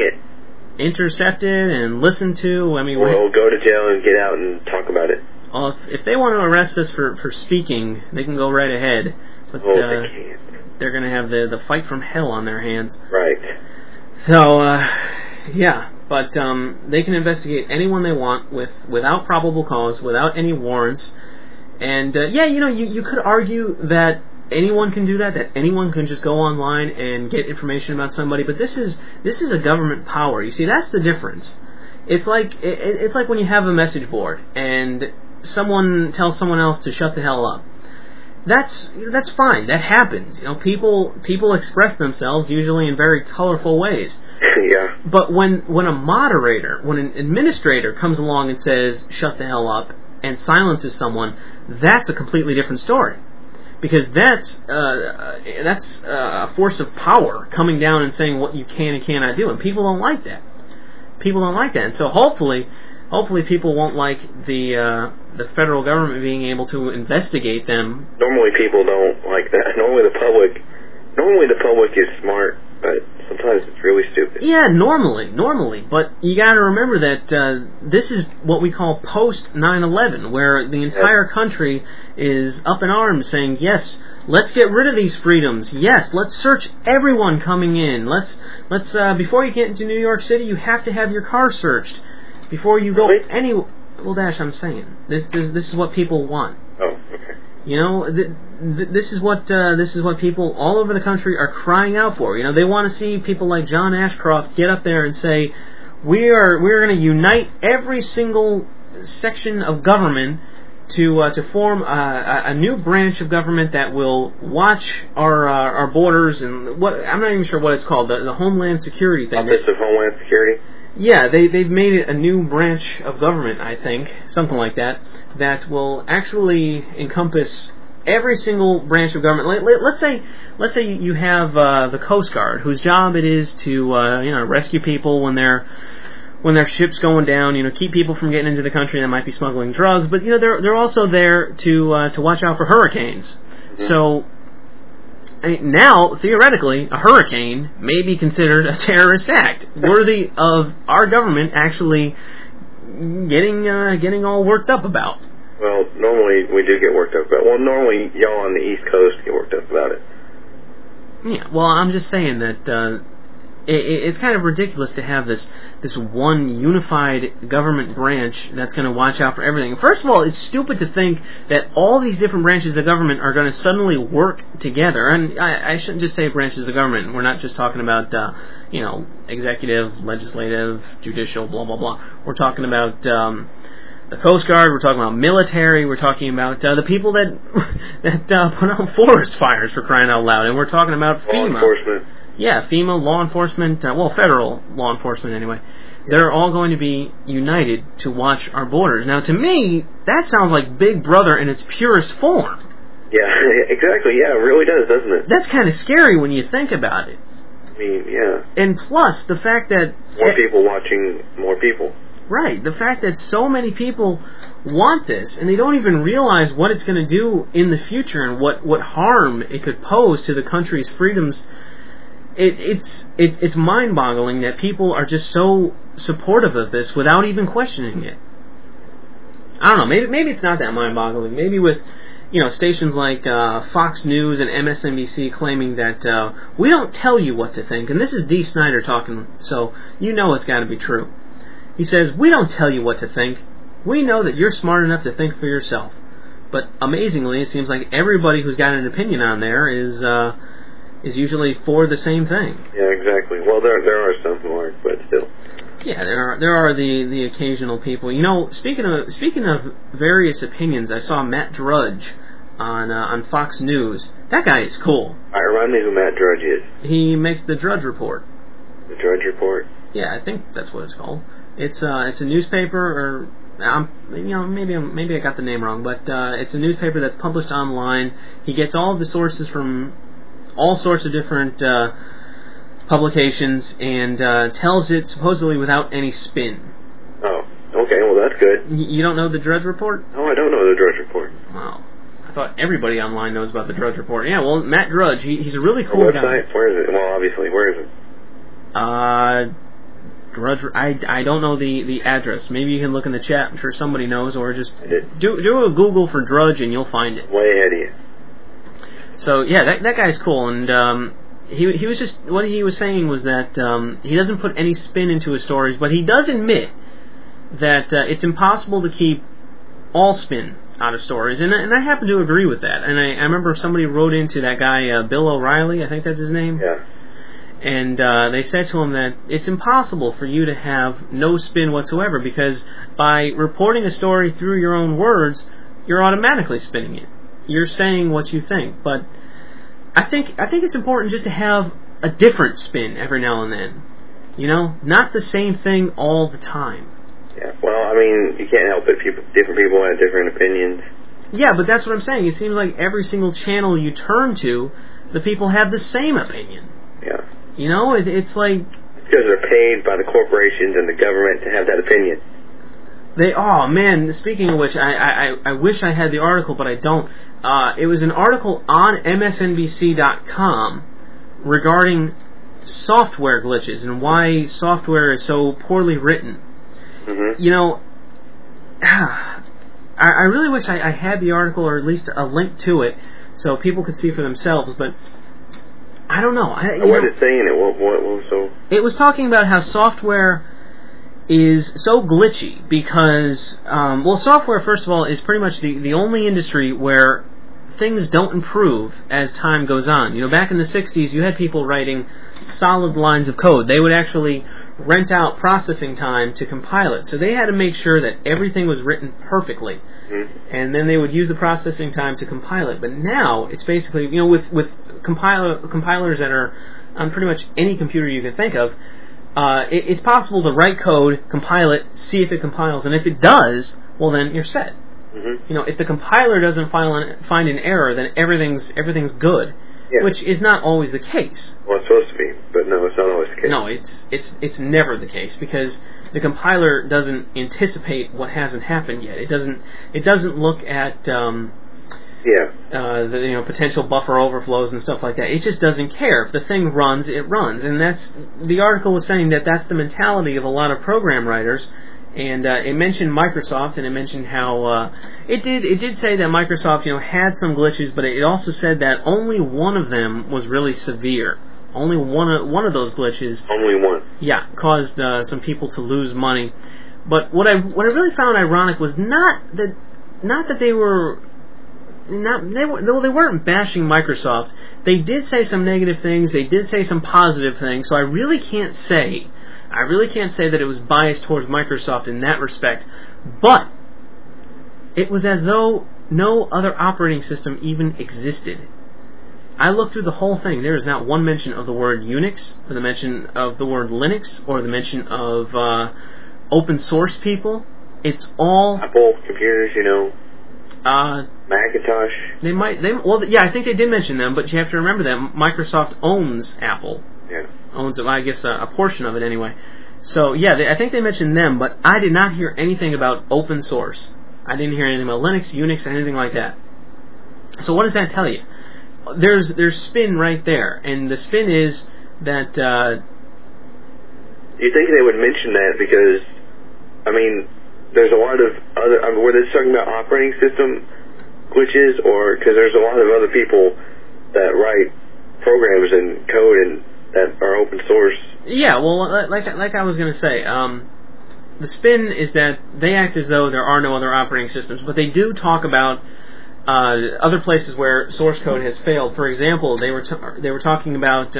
intercepted and listened to. I mean, we'll go to jail and get out and talk about it. Well, if they want to arrest us for speaking, they can go right ahead. But they can't. They're going to have the fight from hell on their hands. Right. So, yeah. But they can investigate anyone they want without probable cause, without any warrants. And, you could argue that anyone can do that anyone can just go online and get information about somebody. But this is a government power. You see, that's the difference. It's like when you have a message board and someone tells someone else to shut the hell up. That's fine. That happens. You know, people express themselves usually in very colorful ways. Yeah. But when an administrator comes along and says shut the hell up and silences someone, that's a completely different story. Because that's a force of power coming down and saying what you can and cannot do, and people don't like that. And so hopefully hopefully people won't like the federal government being able to investigate them. Normally people don't like that. Normally the public is smart, but sometimes it's really stupid. Yeah, normally. But you got to remember that this is what we call post 9/11, where the entire country is up in arms saying, yes, let's get rid of these freedoms. Yes, let's search everyone coming in. Let's before you get into New York City, you have to have your car searched. Before you go well, Dash, I'm saying this is what people want. Oh, okay. You know, this is what people all over the country are crying out for. You know, they want to see people like John Ashcroft get up there and say, we're going to unite every single section of government to form a new branch of government that will watch our borders and what I'm not even sure what it's called, the Homeland Security thing. Office of Homeland Security. Yeah, they've made it a new branch of government, I think, something like that, that will actually encompass every single branch of government. Let's say you have the Coast Guard, whose job it is to rescue people when their ship's going down, keep people from getting into the country that might be smuggling drugs, but they're also there to watch out for hurricanes. Mm-hmm. So now, theoretically, a hurricane may be considered a terrorist act, worthy of our government actually getting all worked up about. Well, normally we do get worked up about it. Well, normally y'all on the East Coast get worked up about it. Yeah, well, I'm just saying that it's kind of ridiculous to have this one unified government branch that's going to watch out for everything. First of all, it's stupid to think that all these different branches of government are going to suddenly work together. And I shouldn't just say branches of government. We're not just talking about executive, legislative, judicial, blah blah blah. We're talking about the Coast Guard. We're talking about military. We're talking about the people that put out forest fires, for crying out loud. And we're talking about FEMA. Law enforcement. Yeah, FEMA, law enforcement, federal law enforcement anyway. They're all going to be united to watch our borders. Now, to me, that sounds like Big Brother in its purest form. Yeah, exactly. Yeah, it really does, doesn't it? That's kind of scary when you think about it. I mean, yeah. And plus, the fact that more people watching more people. Right, the fact that so many people want this, and they don't even realize what it's going to do in the future and what harm it could pose to the country's freedoms. It's mind-boggling that people are just so supportive of this without even questioning it. I don't know. Maybe it's not that mind-boggling. Maybe with stations like Fox News and MSNBC claiming that we don't tell you what to think. And this is Dee Snider talking, so it's got to be true. He says, we don't tell you what to think. We know that you're smart enough to think for yourself. But amazingly, it seems like everybody who's got an opinion on there is usually for the same thing. Yeah, exactly. Well, there are some who aren't, but still. Yeah, there are the occasional people. Speaking of various opinions, I saw Matt Drudge on Fox News. That guy is cool. Remind me who Matt Drudge is. He makes the Drudge Report. The Drudge Report? Yeah, I think that's what it's called. It's a newspaper, or maybe I got the name wrong, but it's a newspaper that's published online. He gets all of the sources from all sorts of different publications and tells it supposedly without any spin. Oh, okay, well that's good. You don't know the Drudge Report? No, I don't know the Drudge Report. Wow. I thought everybody online knows about the Drudge Report. Yeah, well, Matt Drudge, he's a really cool guy. Website? Where is it? Well, obviously, where is it? Drudge. I don't know the address. Maybe you can look in the chat. I'm sure somebody knows, or just do a Google for Drudge and you'll find it. Way ahead of you. So yeah, that guy's cool, and he was just what he was saying was that he doesn't put any spin into his stories, but he does admit that it's impossible to keep all spin out of stories, and I happen to agree with that. And I remember somebody wrote into that guy Bill O'Reilly, I think that's his name. Yeah. And they said to him that it's impossible for you to have no spin whatsoever, because by reporting a story through your own words, you're automatically spinning it. You're saying what you think. But I think it's important just to have a different spin every now and then. Not the same thing all the time. Yeah, well, I mean, you can't help it. Different people have different opinions. Yeah, but that's what I'm saying. It seems like every single channel you turn to, the people have the same opinion. Yeah. It's like... It's because they're paid by the corporations and the government to have that opinion. Oh man! Speaking of which, I wish I had the article, but I don't. It was an article on MSNBC.com regarding software glitches and why software is so poorly written. Mm-hmm. You know, I really wish I had the article or at least a link to it so people could see for themselves, but I don't know. What is it saying? What was so? It was talking about how software is so glitchy because, software, first of all, is pretty much the only industry where things don't improve as time goes on. You know, back in the 60s, you had people writing solid lines of code. They would actually rent out processing time to compile it. So they had to make sure that everything was written perfectly. Mm-hmm. And then they would use the processing time to compile it. But now, it's basically, you know, with compilers that are on pretty much any computer you can think of, it's possible to write code, compile it, see if it compiles, and if it does, well then you're set. Mm-hmm. You know, if the compiler doesn't find an error, then everything's good, yeah. Which is not always the case. Well, it's supposed to be, but no, it's not always the case. No, it's never the case because the compiler doesn't anticipate what hasn't happened yet. It doesn't look at the potential buffer overflows and stuff like that. It just doesn't care. If the thing runs, it runs, and the article was saying that's the mentality of a lot of program writers. And it mentioned Microsoft, and it mentioned how it did say that Microsoft had some glitches, but it also said that only one of them was really severe. Only one of those glitches. Only one. Yeah, caused some people to lose money. But what I really found ironic was not that they weren't bashing Microsoft. They did say some negative things. They did say some positive things. So I really can't say that it was biased towards Microsoft in that respect. But it was as though no other operating system even existed. I looked through the whole thing. There is not one mention of the word Unix, or the mention of the word Linux, or the mention of open source people. It's all Apple computers, Macintosh. I think they did mention them, but you have to remember that Microsoft owns Apple. Yeah. Owns, I guess, a portion of it anyway. So, I think they mentioned them, but I did not hear anything about open source. I didn't hear anything about Linux, Unix, anything like that. So what does that tell you? There's spin right there, and the spin is that... You think they would mention that because, there's a lot of other... were they talking about operating system glitches, or... Because there's a lot of other people that write programs and code and that are open source. Yeah, well, like I was going to say, the spin is that they act as though there are no other operating systems, but they do talk about other places where source code has failed. For example, they were talking about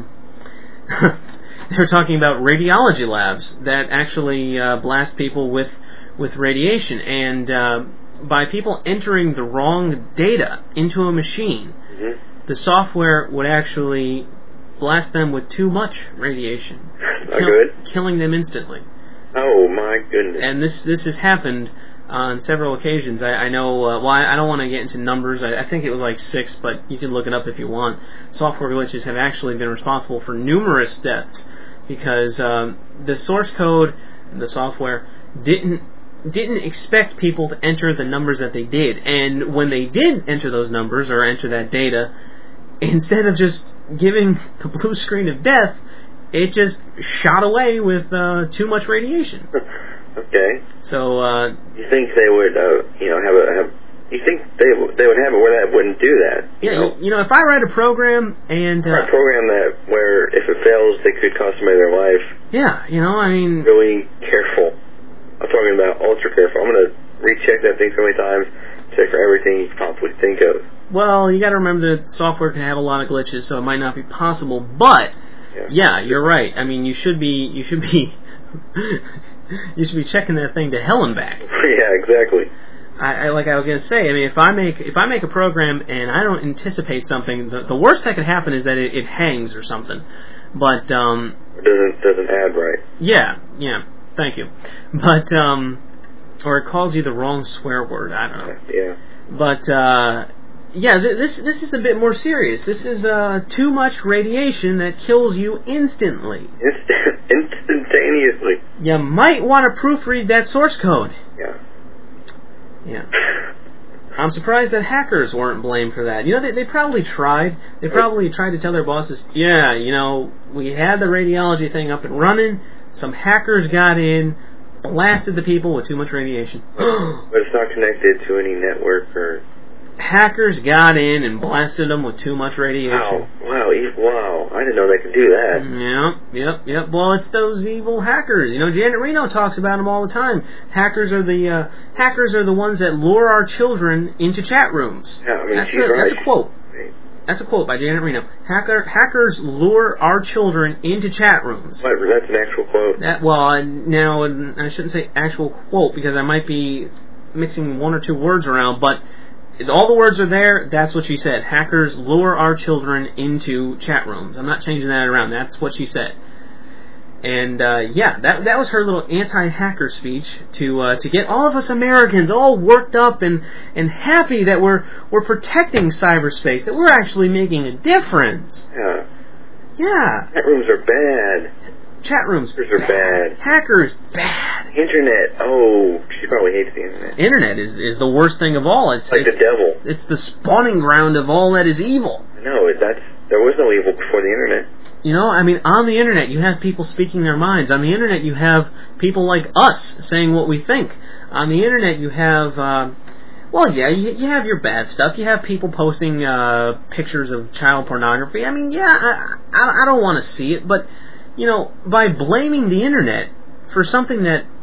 radiology labs that actually blast people with radiation, and by people entering the wrong data into a machine, mm-hmm. the software would actually blast them with too much radiation, killing them instantly. Oh my goodness! And this has happened on several occasions. I know. I don't want to get into numbers. I think it was like 6, but you can look it up if you want. Software glitches have actually been responsible for numerous deaths because the source code, the software, didn't expect people to enter the numbers that they did, and when they did enter those numbers or enter that data, instead of just giving the blue screen of death, it just shot away with too much radiation. Okay. So you think they would, have? You think they would have it where that wouldn't do that? Yeah. If I write a program and a program where if it fails, they could cost somebody their life. Yeah. Really careful. I'm talking about ultra careful. I'm going to recheck that thing so many times, check for everything you can possibly think of. Well, you got to remember that software can have a lot of glitches, so it might not be possible. But yeah, you're right. You should be you should be checking that thing to hell and back. Yeah, exactly. I was going to say. If I make a program and I don't anticipate something, the worst that could happen is that it hangs or something. But it doesn't add right. Yeah. Thank you. But or it calls you the wrong swear word. I don't know. Yeah. But this is a bit more serious. This is too much radiation that kills you instantly. Instantaneously. You might want to proofread that source code. Yeah. I'm surprised that hackers weren't blamed for that. You know, they probably tried. They probably tried to tell their bosses, yeah, you know, we had the radiology thing up and running. Some hackers got in, blasted the people with too much radiation. But it's not connected to any network or... Hackers got in and blasted them with too much radiation. Wow. I didn't know they could do that. Yep. Well, it's those evil hackers. You know, Janet Reno talks about them all the time. Hackers are the ones that lure our children into chat rooms. Yeah, I mean, she's right. That's a quote. That's a quote by Janet Reno. Hackers lure our children into chat rooms. What? That's an actual quote? Now, I shouldn't say actual quote because I might be mixing one or two words around, but all the words are there. That's what she said. Hackers lure our children into chat rooms. I'm not changing that around. That's what she said. And that was her little anti-hacker speech to get all of us Americans all worked up and happy that we're protecting cyberspace, that we're actually making a difference. Yeah. Chat rooms are bad. Chat rooms are bad. Hackers bad. Internet. Oh, she probably hates the internet. Internet is the worst thing of all. It's like the devil. It's the spawning ground of all that is evil. No, there was no evil before the internet. You know, I mean, on the internet you have people speaking their minds. On the internet you have people like us saying what we think. On the internet you have, you have your bad stuff. You have people posting pictures of child pornography. I mean, I don't want to see it, but, you know, by blaming the internet for something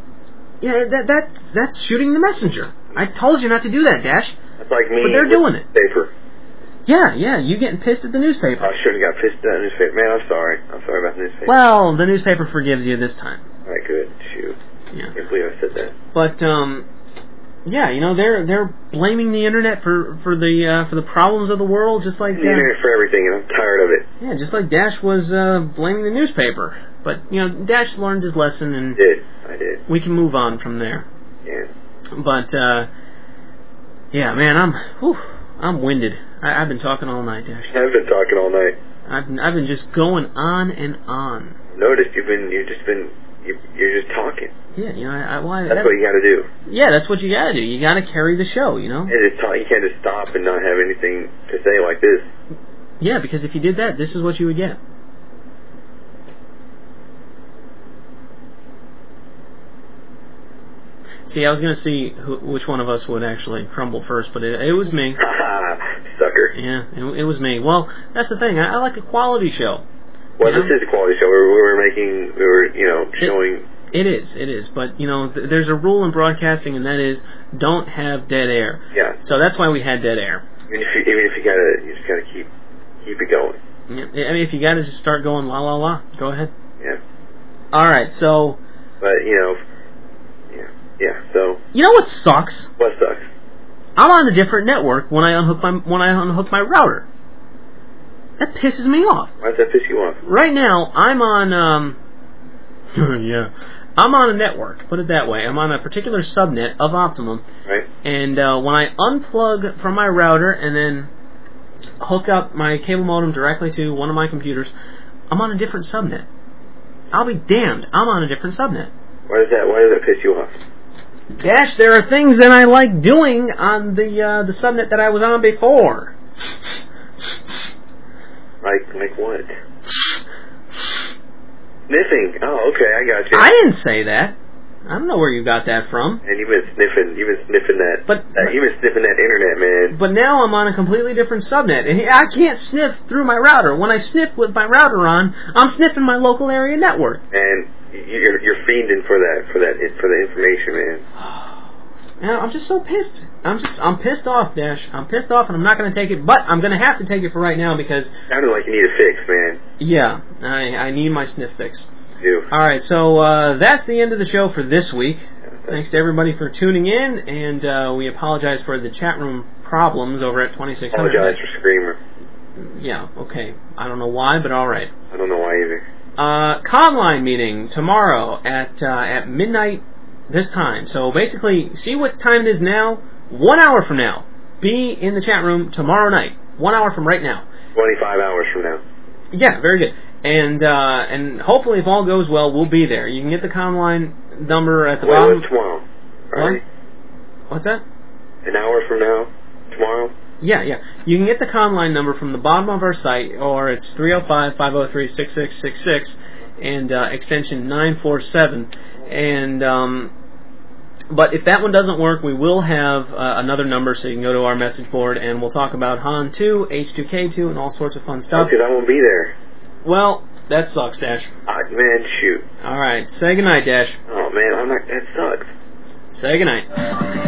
that's shooting the messenger. I told you not to do that, Dash. That's like me. But they're doing it. Paper. Yeah, you getting pissed at the newspaper. I shouldn't have got pissed at the newspaper. Man, I'm sorry. I'm sorry about the newspaper. Well, the newspaper forgives you this time. All right, good. Shoot. Yeah. I can't believe I said that. But, you know, they're blaming the internet for the problems of the world, just like... the internet for everything, and I'm tired of it. Yeah, just like Dash was blaming the newspaper. But, you know, Dash learned his lesson, and... I did. We can move on from there. Yeah. But, yeah, man, I'm winded. I've been talking all night, Dash. I've been talking all night. I've been just going on and on. Noticed you're just talking. Yeah, you know, that's what you got to do. Yeah, that's what you got to do. You got to carry the show, you know. You can't just stop and not have anything to say like this. Yeah, because if you did that, this is what you would get. See, I was going to see which one of us would actually crumble first, but it was me. Sucker. Yeah, it was me. Well, that's the thing. I like a quality show. Well, this is a quality show. We were showing... It is. But, you know, there's a rule in broadcasting, and that is don't have dead air. Yeah. So that's why we had dead air. Even if you just got to keep it going. Yeah, I mean, if you got to just start going la la la, go ahead. Yeah. All right, so... But, you know... Yeah, so... You know what sucks? What sucks? I'm on a different network when I unhook my router. That pisses me off. Why does that piss you off? Right now, I'm on, I'm on a network, put it that way. I'm on a particular subnet of Optimum. Right. And when I unplug from my router and then hook up my cable modem directly to one of my computers, I'm on a different subnet. I'll be damned, I'm on a different subnet. Why does that piss you off? Dash, there are things that I like doing on the subnet that I was on before. Like what? Sniffing. Oh, okay, I got you. I didn't say that. I don't know where you got that from. And you've been sniffing that. You've been sniffing that internet, man. But now I'm on a completely different subnet, and I can't sniff through my router. When I sniff with my router on, I'm sniffing my local area network. And you're fiending for the information, man. Now, I'm just so pissed. I'm pissed off, Dash. I'm pissed off, and I'm not going to take it, but I'm going to have to take it for right now because... Sounded like you need a fix, man. Yeah, I need my sniff fix. You do. Alright, so that's the end of the show for this week. Thanks to everybody for tuning in, and we apologize for the chat room problems over at 2600. Apologize for Screamer. Yeah, okay. I don't know why, but alright. I don't know why either. Conline meeting tomorrow at midnight this time. So basically, see what time it is now. 1 hour from now. Be in the chat room tomorrow night. 1 hour from right now. 25 hours from now. Yeah, very good. And hopefully, if all goes well, we'll be there. You can get the Conline number at the bottom. What's tomorrow? Friday? What's that? an hour from now, tomorrow? Yeah. You can get the Conline number from the bottom of our site, or it's 305-503-6666 and extension 947. And but if that one doesn't work, we will have another number, so you can go to our message board, and we'll talk about Han 2, H2K2, and all sorts of fun stuff. Because I won't be there. Well, that sucks, Dash. Man, shoot. All right, say goodnight, Dash. Oh, man, that sucks. Say goodnight.